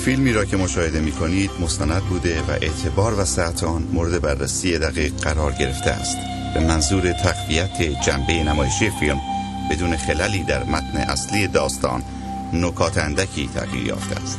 فیلمی را که مشاهده می کنید مستند بوده و اعتبار و صحت آن مورد بررسی دقیق قرار گرفته است به منظور تقویت جنبه نمایشی فیلم بدون خللی در متن اصلی داستان. نکات اندکی تغییر یافته است.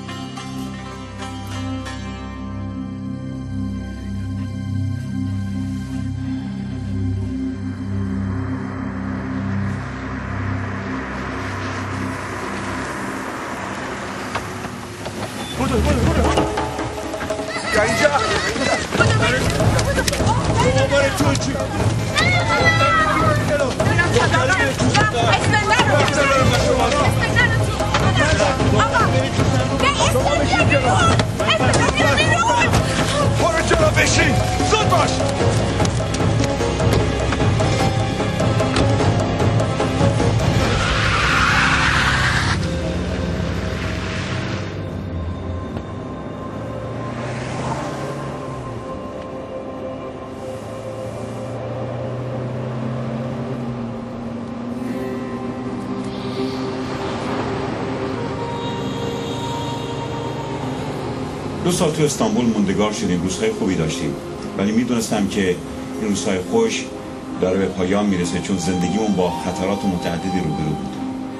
دو سال تو استانبول موندگار شدیم، روزهای خوبی داشتیم، ولی میدونستم که این روزهای خوش داره به پایان میرسه، چون زندگیمون با خطرات متعددی روبرو بود.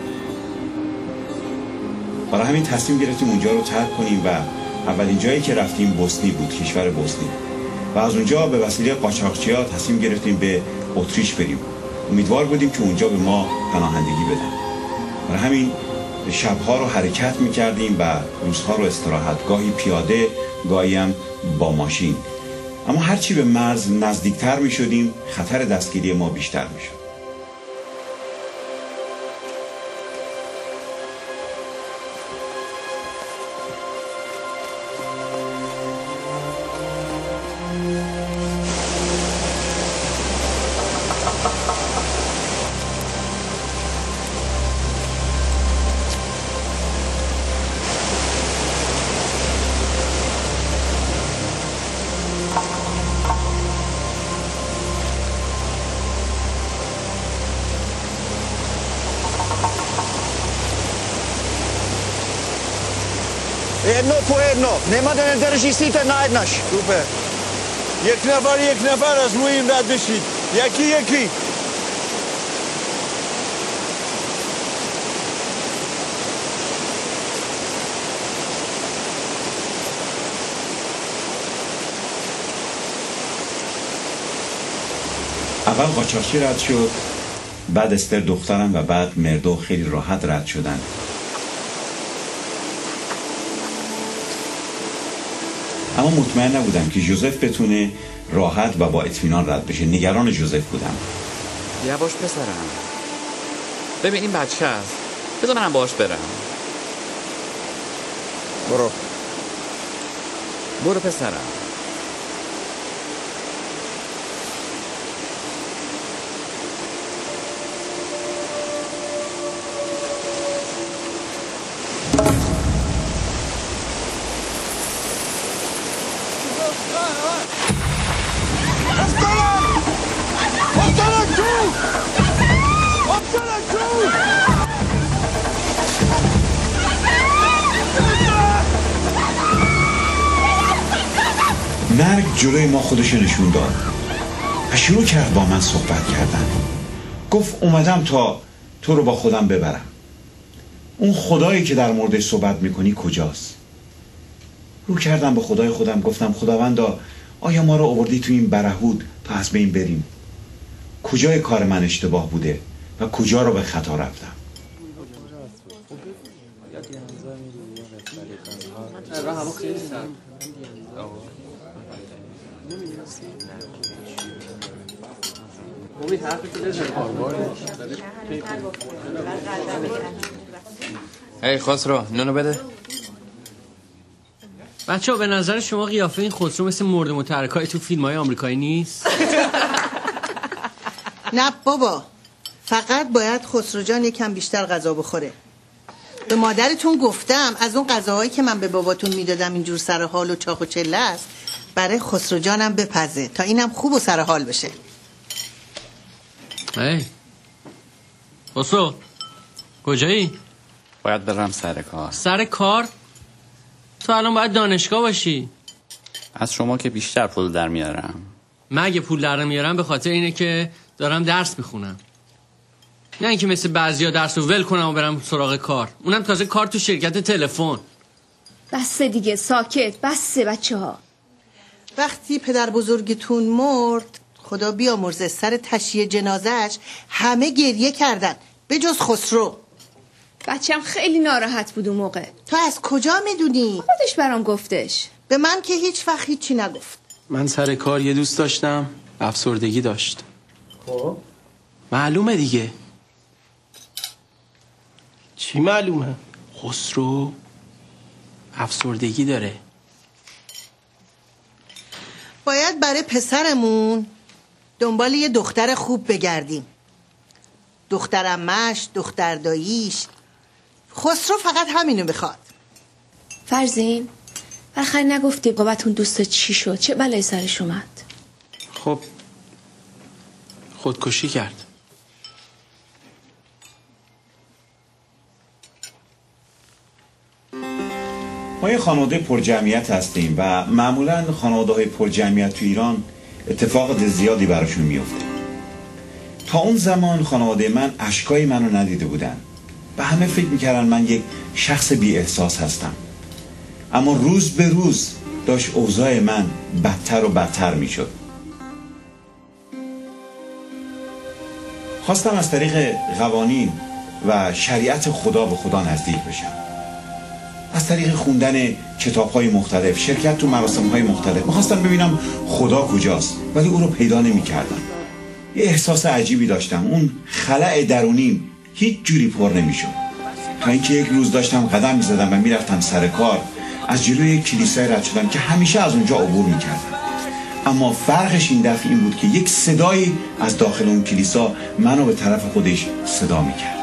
برای همین تصمیم گرفتیم اونجا رو ترک کنیم و اولین جایی که رفتیم بوسنی بود، کشور بوسنی، و از اونجا به وسیله قاچاقچی‌ها تصمیم گرفتیم به اتریش بریم. امیدوار بودیم که اونجا به ما پناهندگی بدن. برای همین شبها رو حرکت میکردیم و روزها رو استراحت، گاهی پیاده، گاهی هم با ماشین. اما هرچی به مرز نزدیکتر میشدیم خطر دستگیری ما بیشتر میشد. Jedno po jedno, nemáte nedrží si ten na jednaš. Super. یک نفر از روی این رد بشید. یکی. اول قاچاقچی رد شد، بعد استر دخترم و بعد مردو خیلی راحت رد شدن. اما مطمئن نبودم که جوزف بتونه راحت و با اطمینان رد بشه. نگران جوزف بودم. یواش پسرم، ببین این بچه است، بذار منم باش برم. برو پسرم. مرگ جلوی ما خودش نشون داد و شروع کرد با من صحبت کردن. گفت اومدم تا تو رو با خودم ببرم. اون خدایی که در موردش صحبت میکنی کجاست؟ رو کردم به خدای خودم، گفتم خداوندا آیا ما رو آوردی تو این برهود تا از بین بریم؟ کجای کار من اشتباه بوده و کجا رو به خطا رفتم؟ ای خسرو، نونو بده. بچه‌ها به نظر شما قیافه این خسرو مثل مرد متحرکای تو فیلم‌های آمریکایی نیست؟ نه بابا، فقط باید خسرو جان یکم بیشتر غذا بخوره. به مادرتون گفتم از اون غذاهایی که من به باباتون میدادم اینجور سر حال و چاق و چله است، برای خسرو جانم بپزه تا اینم خوب و سر حال بشه. ای خسرو کجایی؟ باید برم سر کار. سر کار؟ تو الان باید دانشگاه باشی. از شما که بیشتر پول در میارم. من اگه پول در میارم به خاطر اینه که دارم درس میخونم، نه اینکه مثل بعضیا درس رو ول کنم و برم سراغ کار، اونم تازه کار تو شرکت تلفن. بسه دیگه، ساکت، بسه بچه‌ها. وقتی پدر بزرگتون مرد، خدا بیامرزه، سر تشییع جنازهش همه گریه کردن به جز خسرو. بچه‌م خیلی ناراحت بود اون موقع. تو از کجا میدونی؟ خودش برام گفتش. به من که هیچ وقت هیچی نگفت. من سر کار یه دوست داشتم افسردگی داشت. خب معلومه دیگه. چی معلومه؟ خسرو افسردگی داره. باید برای پسرمون دنبال یه دختر خوب بگردیم. دختر عمش، دختر داییش. خسرو فقط همینو بخواد. فرزین بالاخره نگفتی بابتون دوست چی شد؟ چه بلایی سرش اومد؟ خب خودکشی کرد. ما یه خانواده پرجمعیت هستیم و معمولا خانواده‌های پرجمعیت تو ایران اتفاقات زیادی براشون میفته. تا اون زمان خانواده من اشکای منو ندیده بودن و همه فکر میکردن من یک شخص بی احساس هستم، اما روز به روز داشت اوضاع من بدتر و بدتر میشد. خواستم از طریق قوانین و شریعت خدا به خدا نزدیک بشم، از طریق خوندن کتاب‌های مختلف، شرکت تو مراسم‌های مختلف. می‌خواستم ببینم خدا کجاست، ولی او رو پیدا نمی‌کردم. یه احساس عجیبی داشتم، اون خلأ درونیم هیچ جوری پر نمی‌شد. تا اینکه یک روز داشتم قدم می‌زدم و می‌رفتم سر کار، از جلوی یک کلیسای رد شدم که همیشه از اونجا عبور می‌کردم. اما فرقش این دفعه این بود که یک صدایی از داخل اون کلیسا منو به طرف خودش صدا می‌کرد.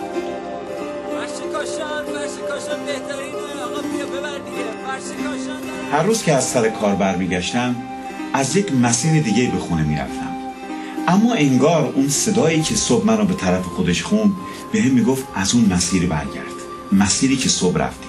هر روز که از سر کار برمیگشتم از یک مسیر دیگه به خونه میرفتم، اما انگار اون صدایی که صبح منو به طرف خودش خوند به هم میگفت از اون مسیر برگرد، مسیری که صبح رفتی.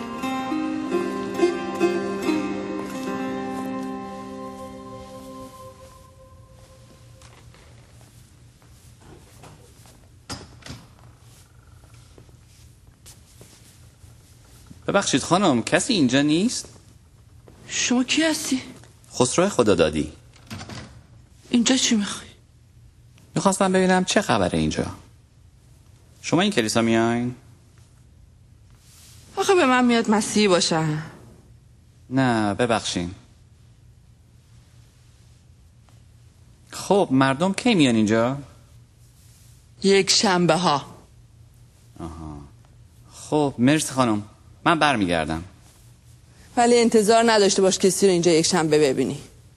ببخشید خانم، کسی اینجا نیست؟ شما کی هستی؟ خسرو خدادادی. اینجا چی میخوای؟ میخواستم ببینم چه خبره اینجا. شما این کلیسا میاین؟ آخه به من میاد مسیحی باشم. نه ببخشین. خب مردم کی میان اینجا؟ یک شنبه ها. آها. خب مرسی خانم، من برمیگردم. ولی انتظار نداشته باش کسی رو اینجا یک شنبه ببینی.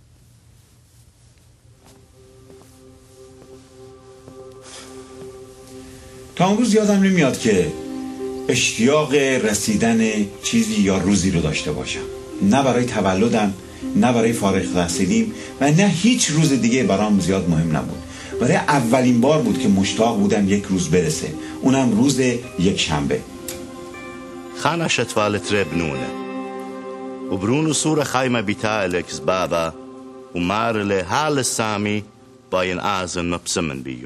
تا اون روز یادم نمیاد که اشتیاق رسیدن چیزی یا روزی رو داشته باشم، نه برای تولدم، نه برای فارغ التحصیلیم و نه هیچ روز دیگه برام زیاد مهم نبود. برای اولین بار بود که مشتاق بودم یک روز برسه، اونم روز یک شنبه. خانشت والتر بنونه وبرونو صورة خايمة بتالكس بابا ومارل حال السامي باين آزم مبسمن بیو.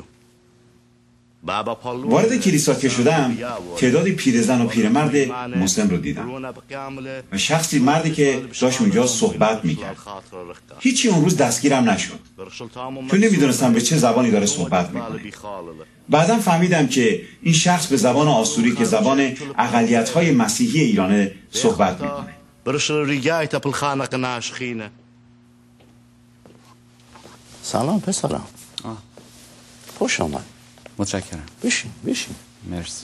وارد کلیسا که شدم تعدادی پیرزن و پیرمرد مسلم رو دیدم و شخصی مردی که داشت اونجا صحبت میکرد. هیچی اون روز دستگیرم نشد چون نمیدونستم به چه زبانی داره صحبت میکنه. بعدم فهمیدم که این شخص به زبان آسوری که زبان اقلیت‌های مسیحی ایرانه صحبت میکنه. سلام پسرم. خوش آمد. متشکرم. بشین. مرسی.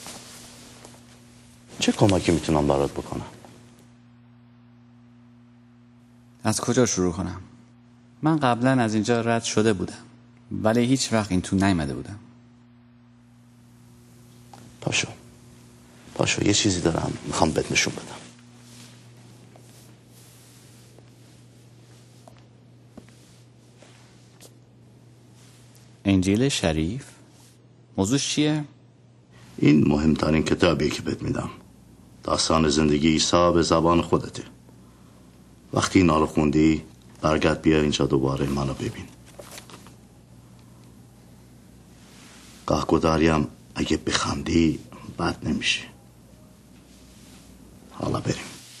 چه کمکی میتونم برات بکنم؟ از کجا شروع کنم؟ من قبلا از اینجا رد شده بودم ولی هیچ وقت این تو نیامده بودم. پاشو یه چیزی دارم میخوام بهت نشون بدم. انجیل شریف؟ موضوعش چیه؟ این مهمترین کتابیه که بهت میدم. داستان زندگی عیسی به زبان خودته. وقتی اینا رو خوندی برگرد بیا اینجا دوباره منو ببین. گاهگداریم اگه بخندی بد نمیشه. حالا بریم.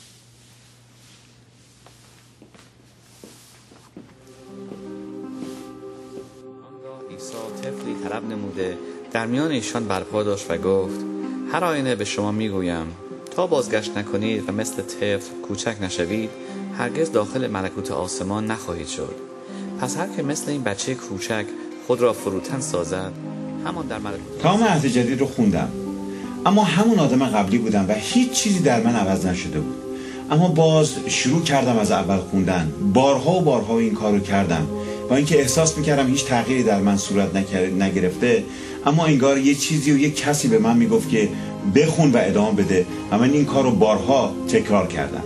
عیسی طفلی طلب نموده در میان ایشان برپا داشت و گفت هر آینه به شما میگویم تا بازگشت نکنید و مثل طفل کوچک نشوید هرگز داخل ملکوت آسمان نخواهید شد. پس هر که مثل این بچه کوچک خود را فروتن سازد همان در ملکوت. تمام عهد جدید رو خوندم، اما همون آدم قبلی بودم و هیچ چیزی در من عوض نشده بود. اما باز شروع کردم از اول خوندن. بارها و بارها این کارو کردم با اینکه احساس میکردم هیچ تغییری در من صورت نگرفته، اما انگار یه چیزی و یه کسی به من میگفت که بخون و ادامه بده و من این کارو بارها تکرار کردم.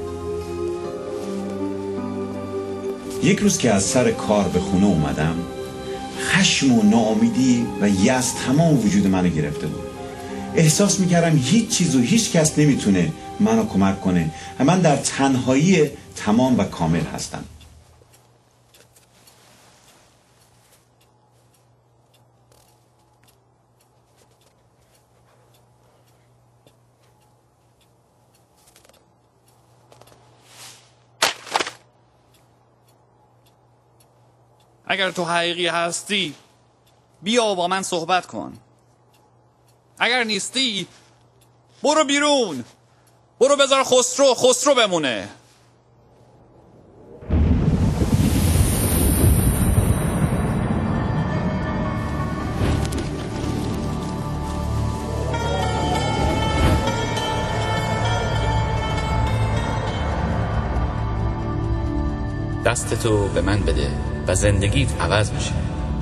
یک روز که از سر کار به خونه اومدم، خشم و ناامیدی و یأس تمام وجود منو گرفته بود. احساس میکردم هیچ چیز و هیچ کس نمیتونه منو کمک کنه و من در تنهایی تمام و کامل هستم. اگر تو حقیقی هستی بیا و با من صحبت کن. اگر نیستی برو بیرون، برو بذار خسرو بمونه. دستتو به من بده و زندگیت عوض میشه.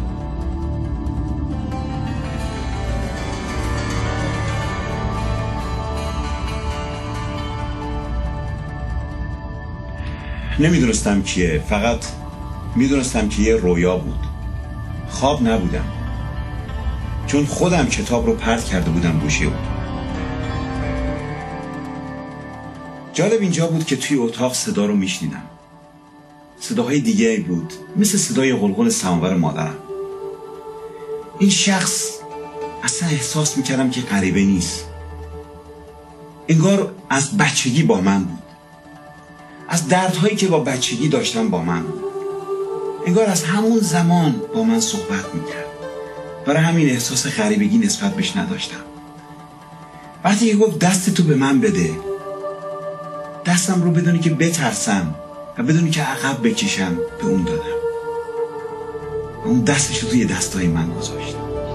نمیدونستم کیه، فقط میدونستم که یه رویا بود. خواب نبودم، چون خودم کتاب رو پرت کرده بودم گوشه بود. جالب اینجا بود که توی اتاق صدا رو میشنیدم. صداهای دیگه بود، مثل صدای قلقل سماور مادرم. این شخص اصلا احساس میکردم که غریبه نیست. انگار از بچگی با من بود. از دردهایی که با بچگی داشتم با من بود. انگار از همون زمان با من صحبت میکرد. برای همین احساس غریبگی نسبت بهش نداشتم. وقتی که گفت دستتو به من بده، دستم رو بدونی که بترسم و بدونی که عقب بکشم به اون دادم. اون دستش رو توی دستای من گذاشت.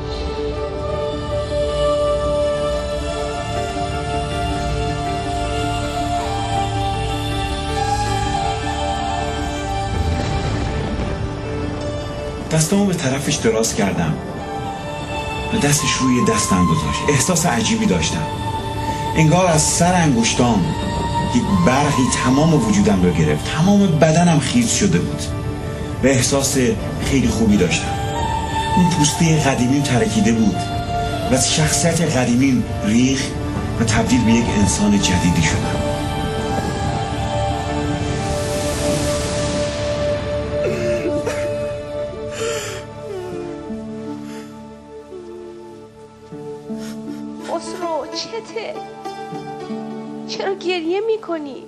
دستامو به طرفش دراز کردم و دستش روی دستم گذاشت. احساس عجیبی داشتم. انگار از سر انگشتام یک برقی تمام وجودم رو گرفت. تمام بدنم خیز شده بود و احساس خیلی خوبی داشتم. اون پوسته قدیمیم ترکیده بود و از شخصیت قدیمیم ریخت و تبدیل به یک انسان جدیدی شدم. خسرو چته؟ چرا گریه میکنی؟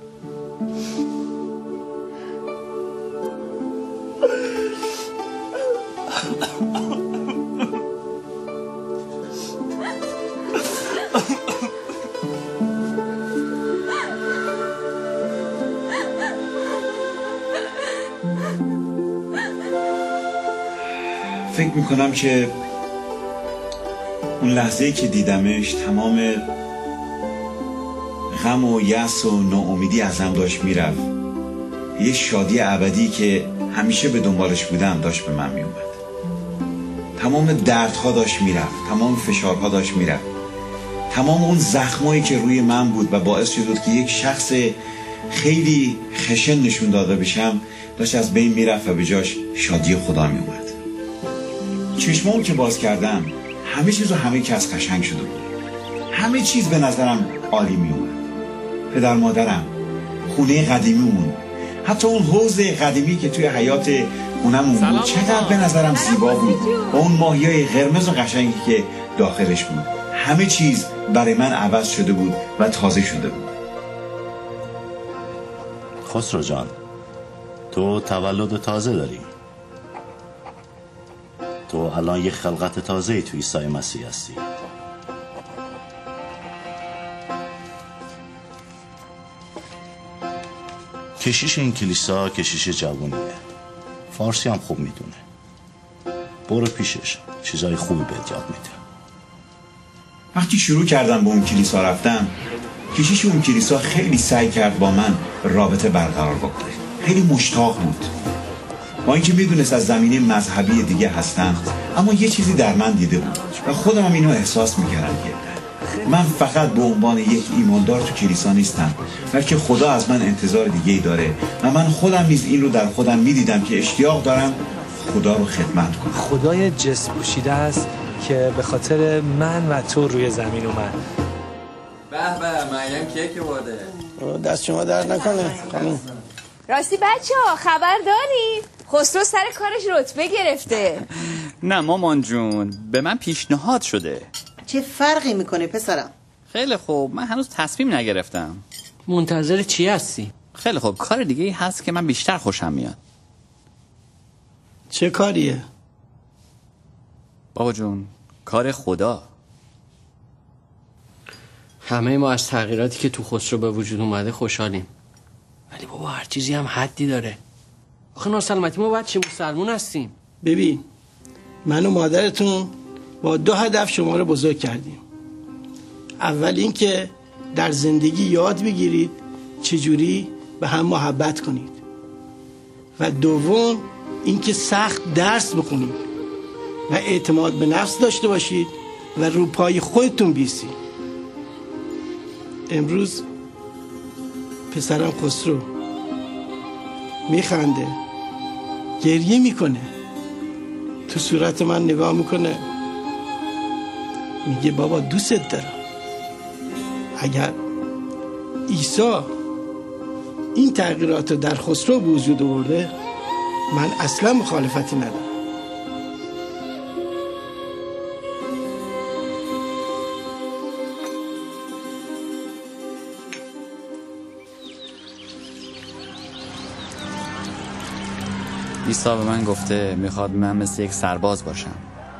فکر میکنم که اون لحظه‌ای که دیدمش تمام غم و یأس و ناامیدی ازم داشت میرفت. یه شادی ابدی که همیشه به دنبالش بودم داشت به من میومد. تمام دردها داشت میرفت، تمام فشارها داشت میرفت، تمام اون زخمایی که روی من بود و باعث شد که یک شخص خیلی خشن نشون داده بشم داشت از بین میرفت و به جاش شادی خدا میومد. چشمامو که باز کردم همه چیز و همه کس قشنگ شده بود. همه چیز به نظرم عالی میومد. پدر مادرم، خونه قدیمیمون، حتی اون حوض قدیمی که توی حیات اونمون بود چقدر به نظرم زیبا بود و اون ماهیای قرمز و قشنگی که داخلش بود. همه چیز برای من عوض شده بود و تازه شده بود. خسرو جان، تو تولد تازه داری. تو الان یک خلقت تازه توی عیسی مسیح هستی. کشیش این کلیسا کشیش جوونیه، فارسی هم خوب میدونه. برو پیشش، چیزای خوبی بهت یاد میده. وقتی شروع کردم به اون کلیسا رفتم، کشیش اون کلیسا خیلی سعی کرد با من رابطه برقرار بکنه. خیلی مشتاق بود، با اینکه میدونست از زمینه مذهبی دیگه هستم، اما یه چیزی در من دیده بود و خودم هم اینو احساس میکردم که من فقط به عنوان یک ایماندار تو کلیسا نیستم، بلکه خدا از من انتظار دیگه‌ای داره و من خودم نیز این رو در خودم میدیدم که اشتیاق دارم خدا رو خدمت کنم. خدای جسم پوشیده است که به خاطر من و تو روی زمین اومد. به به، مریم کیک برده. دست شما درد نکنه خانم. راستی بچه‌ها خبر دارید؟ خسرو سر کارش رتبه گرفته. نه مامان جون، به من پیشنهاد شده. چه فرقی میکنه پسرم؟ خیلی خوب، من هنوز تصمیم نگرفتم. منتظر چی هستی؟ خیلی خوب، کار دیگه ای هست که من بیشتر خوشم میاد. چه کاریه؟ بابا جون، کار خدا. همه ما از تغییراتی که تو خسرو به وجود اومده خوشحالیم، ولی بابا هر چیزی هم حدی داره. آخه ناسلامتی ما باید چه مسلمون هستیم. ببین، من و مادرتون با 2 هدف شما رو بزرگ کردیم. اول این که در زندگی یاد بگیرید چجوری به هم محبت کنید و دوم این که سخت درس بخونید و اعتماد به نفس داشته باشید و رو پای خودتون بیستید. امروز پسرم خسرو میخنده، گریه میکنه، تو صورت من نگاه میکنه، میگه بابا دوست دارم. اگر عیسی این تغییرات رو در خسرو به وجود آورده، من اصلا مخالفتی ندارم. عیسی به من گفته میخواد من مثل یک سرباز باشم.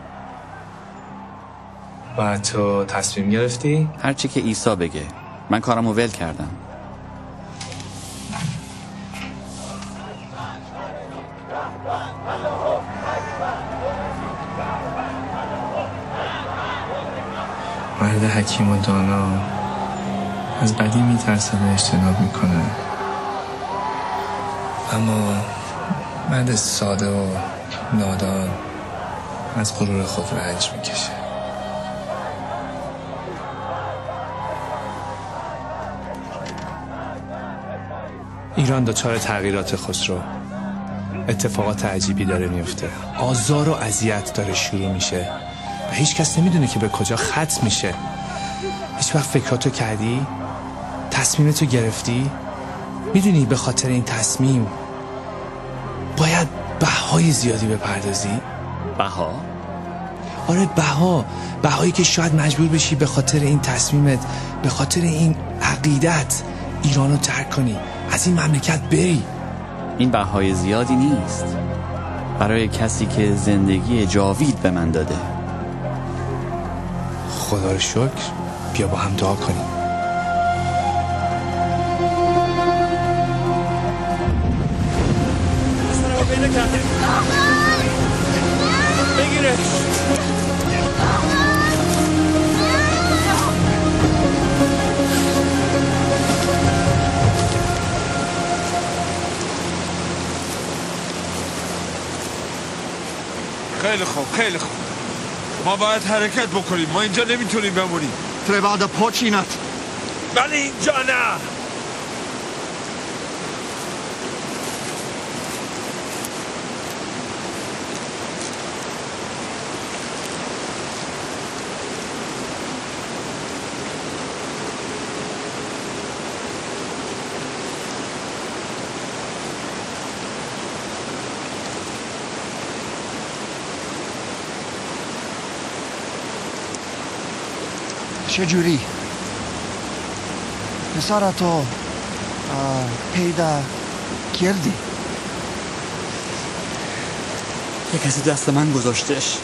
و تو تصمیم گرفتی؟ هرچی که عیسی بگه. من کارمو ول کردم. مرد حکیم و دانا از بدی میترسه و اجتناب میکنه، اما مرد ساده و نادان از غرور خود رنج میکشه. ایران دچار تغییرات خسرو، اتفاقات عجیبی داره میفته، آزار و اذیت داره شروع میشه و هیچ کس نمیدونه که به کجا ختم میشه. هیچ وقت فکراتو کردی؟ تصمیمتو گرفتی؟ میدونی به خاطر این تصمیم باید بهای زیادی بپردازی؟ بها؟ آره بهایی که شاید مجبور بشی به خاطر این تصمیمت، به خاطر این عقیدت ایرانو ترک کنی، از این مملکت بری. این بهای زیادی نیست برای کسی که زندگی جاوید به من داده. خدا رو شکر. بیا با هم دعا کنیم. بگیرش. خیلی خوب ما باید حرکت بکنیم. ما اینجا نمیتونیم بمونیم. Treba da počinat. ولی اینجا نه. چجوری؟ پسرتو پیدا کردی؟ یه کسی دست من گذاشتش.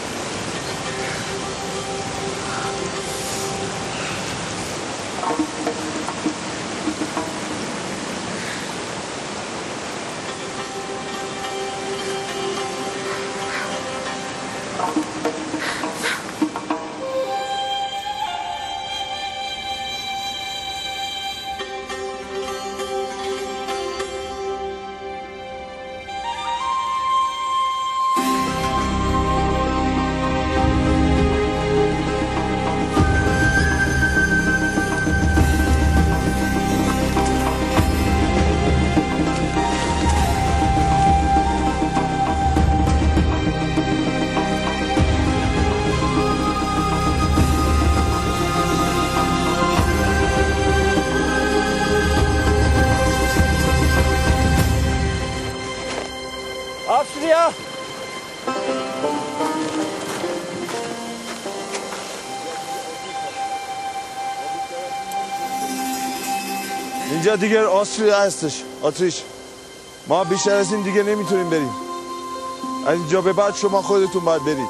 اینجا دیگر آستریا هستش. اتریش. ما بیشتر از این دیگه نمیتونیم بریم. از اینجا به بعد شما خودتون باید برید.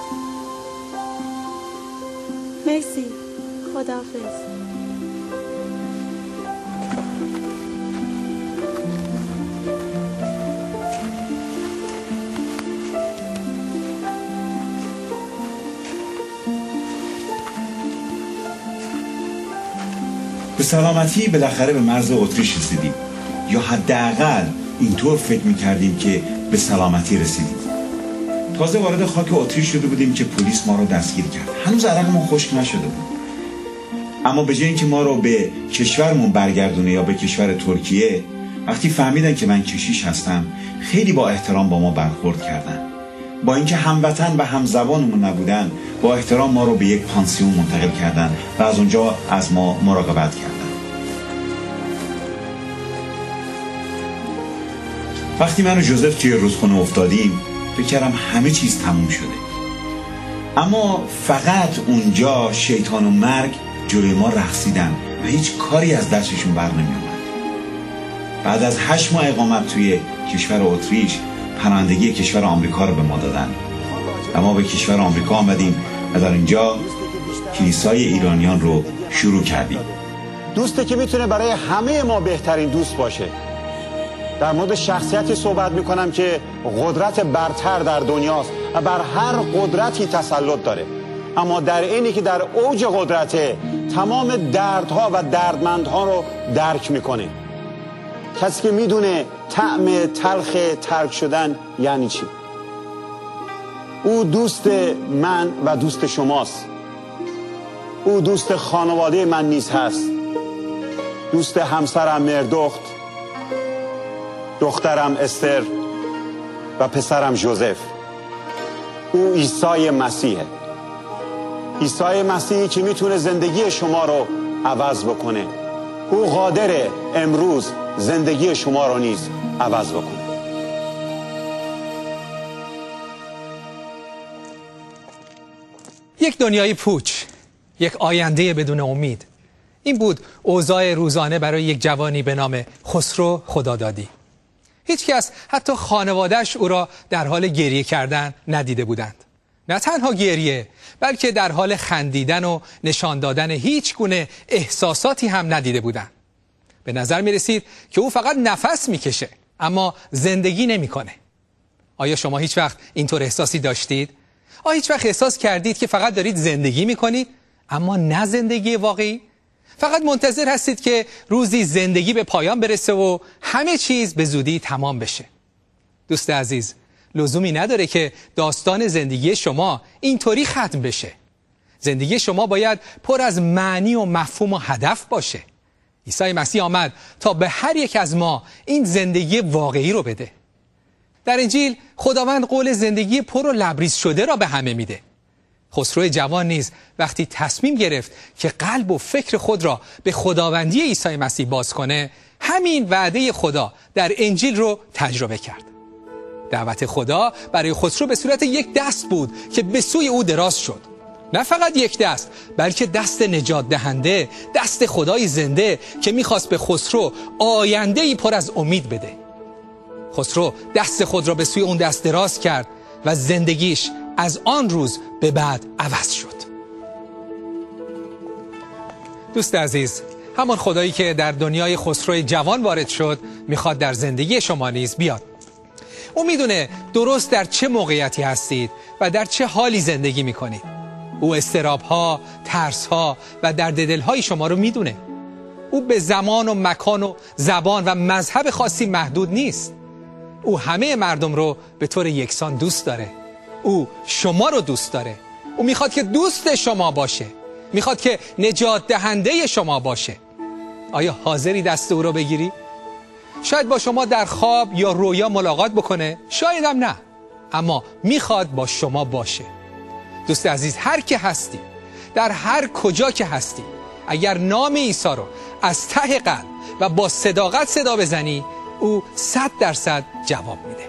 مرسی. خداحافظ. به سلامتی بالاخره به مرز اتریش رسیدیم، یا حداقل اینطور فکر می‌کردیم که به سلامتی رسیدیم. تازه وارد خاک اتریش شده بودیم که پلیس ما رو دستگیر کرد. هنوز عرقمون خشک نشده بود. اما به جای اینکه ما رو به کشورمون برگردونه یا به کشور ترکیه، وقتی فهمیدن که من کشیش هستم خیلی با احترام با ما برخورد کردن. با اینکه هموطن و همزبانمون نبودن، با احترام ما رو به یک پانسیون منتقل کردن و از اونجا از ما مراقبت کردن. وقتی من و جوزف توی رودخونه افتادیم فکر کردم همه چیز تموم شده. اما فقط اونجا شیطان و مرگ جلوی ما رقصیدن و هیچ کاری از دستشون بر نمی اومد. بعد از 8 ماه اقامت توی کشور اتریش پناهندگی کشور آمریکا رو به ما دادن و ما به کشور آمریکا آمدیم و در اینجا کلیسای ایرانیان رو شروع کردیم. دوستی که میتونه برای همه ما بهترین دوست باشه. در مورد شخصیتی صحبت میکنم که قدرت برتر در دنیاست و بر هر قدرتی تسلط داره، اما در اینی که در اوج قدرته تمام دردها و دردمندها رو درک میکنه. کسی که میدونه طعم تلخ ترک شدن یعنی چی. او دوست من و دوست شماست. او دوست خانواده من نیز هست. دوست همسرم مردخت، دخترم استر و پسرم جوزف. او عیسی مسیحه. عیسی مسیحی که میتونه زندگی شما رو عوض بکنه. او قادره امروز زندگی شما رو نیز عوض بکنه. یک دنیای پوچ، یک آینده بدون امید. این بود اوضاع روزانه برای یک جوانی به نام خسرو خدادادی. هیچ کس، حتی خانواده‌اش، او را در حال گریه کردن ندیده بودند. نه تنها گریه، بلکه در حال خندیدن و نشان دادن هیچ گونه احساساتی هم ندیده بودند. به نظر می رسید که او فقط نفس می کشه اما زندگی نمی کنه. آیا شما هیچ وقت اینطور احساسی داشتید؟ آیا هیچ وقت احساس کردید که فقط دارید زندگی می کنید اما نه زندگی واقعی؟ فقط منتظر هستید که روزی زندگی به پایان برسه و همه چیز به زودی تمام بشه. دوست عزیز، لزومی نداره که داستان زندگی شما اینطوری ختم بشه. زندگی شما باید پر از معنی و مفهوم و هدف باشه. عیسی مسیح آمد تا به هر یک از ما این زندگی واقعی رو بده. در انجیل خداوند قول زندگی پر و لبریز شده را به همه میده. خسرو جوان نیز وقتی تصمیم گرفت که قلب و فکر خود را به خداوندی عیسی مسیح باز کنه، همین وعده خدا در انجیل رو تجربه کرد. دعوت خدا برای خسرو به صورت یک دست بود که به سوی او دراز شد. نه فقط یک دست، بلکه دست نجات دهنده، دست خدای زنده که میخواست به خسرو آینده‌ای پر از امید بده. خسرو دست خود را به سوی اون دست دراز کرد و زندگیش از آن روز به بعد عوض شد. دوست عزیز، همان خدایی که در دنیای خسرو جوان وارد شد میخواد در زندگی شما نیز بیاد. او میدونه درست در چه موقعیتی هستید و در چه حالی زندگی میکنید. او اضطراب‌ها، ترس‌ها و درد دل‌های شما رو میدونه. او به زمان و مکان و زبان و مذهب خاصی محدود نیست. او همه مردم رو به طور یکسان دوست داره. او شما رو دوست داره. او میخواد که دوست شما باشه. میخواد که نجات دهنده شما باشه. آیا حاضری دست او رو بگیری؟ شاید با شما در خواب یا رویا ملاقات بکنه، شاید هم نه، اما میخواد با شما باشه. دوست عزیز، هر که هستی، در هر کجا که هستی، اگر نام عیسی رو از ته قلب و با صداقت صدا بزنی، او 100% جواب میده.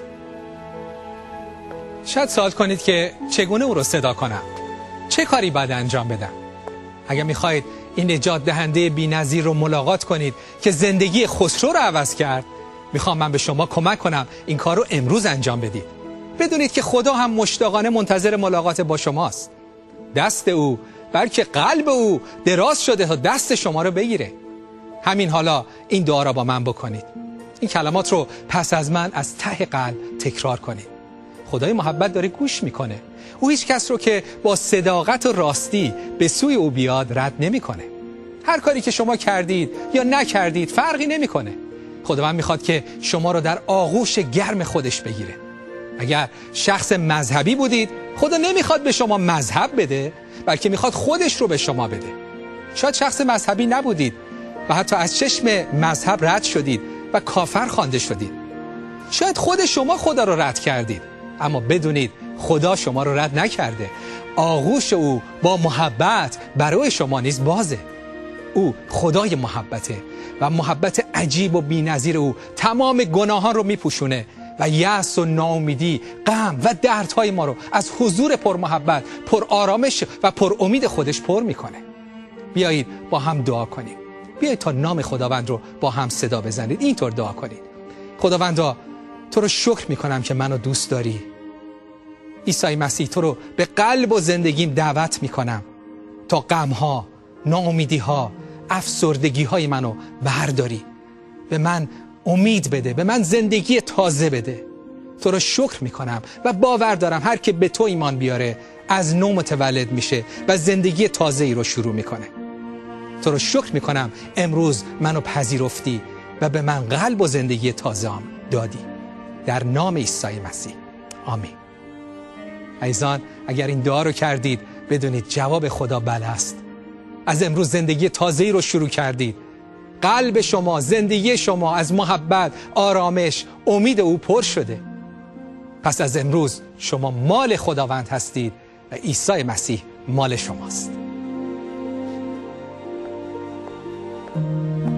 شاید سوال کنید که چگونه او رو صدا کنم؟ چه کاری باید انجام بدم؟ اگر میخواید این نجات دهنده بی‌نظیر رو ملاقات کنید که زندگی خسرو رو عوض کرد، میخوام من به شما کمک کنم این کار رو امروز انجام بدید. بدونید که خدا هم مشتاقانه منتظر ملاقات با شماست. دست او، بلکه قلب او دراز شده تا دست شما رو بگیره. همین حالا این دعا را با من بکنید. این کلمات رو پس از من از ته قلب تکرار کنید. خدای محبت داره گوش میکنه. او هیچ کس رو که با صداقت و راستی به سوی او بیاد رد نمیکنه. هر کاری که شما کردید یا نکردید فرقی نمیکنه. خداوند میخواد که شما رو در آغوش گرم خودش بگیره. اگر شخص مذهبی بودید، خدا نمیخواد به شما مذهب بده، بلکه میخواد خودش رو به شما بده. شاید شخص مذهبی نبودید و حتی از چشم مذهب رد شدید و کافر خوانده شدید. شاید خود شما خدا رو رد کردید، اما بدونید خدا شما رو رد نکرده. آغوش او با محبت برای شما نیز بازه. او خدای محبته و محبت عجیب و بی‌نظیر او تمام گناهان رو میپوشونه و یأس و ناامیدی، غم و دردهای ما رو از حضور پرمحبت، پر آرامش و پر امید خودش پر میکنه. بیایید با هم دعا کنیم. بیایید تا نام خداوند رو با هم صدا بزنید. اینطور دعا کنید: خداوندا، تو رو شکر میکنم که منو دوست داری. عیسی مسیح، تو رو به قلب و زندگیم دعوت میکنم تا غمها، ناامیدیها، افسردگی‌های منو برداری. به من امید بده، به من زندگی تازه بده. تو رو شکر میکنم و باور دارم هر که به تو ایمان بیاره از نو متولد میشه و زندگی تازه‌ای رو شروع میکنه. تو رو شکر میکنم امروز منو پذیرفتی و به من قلب و زندگی تازه‌ام دادی. در نام عیسی مسیح، آمین. عزیزان، اگر این دعا رو کردید، بدونید جواب خدا بله است. از امروز زندگی تازه‌ای رو شروع کردید. قلب شما، زندگی شما از محبت، آرامش، امید او پر شده. پس از امروز شما مال خداوند هستید و عیسی مسیح مال شماست.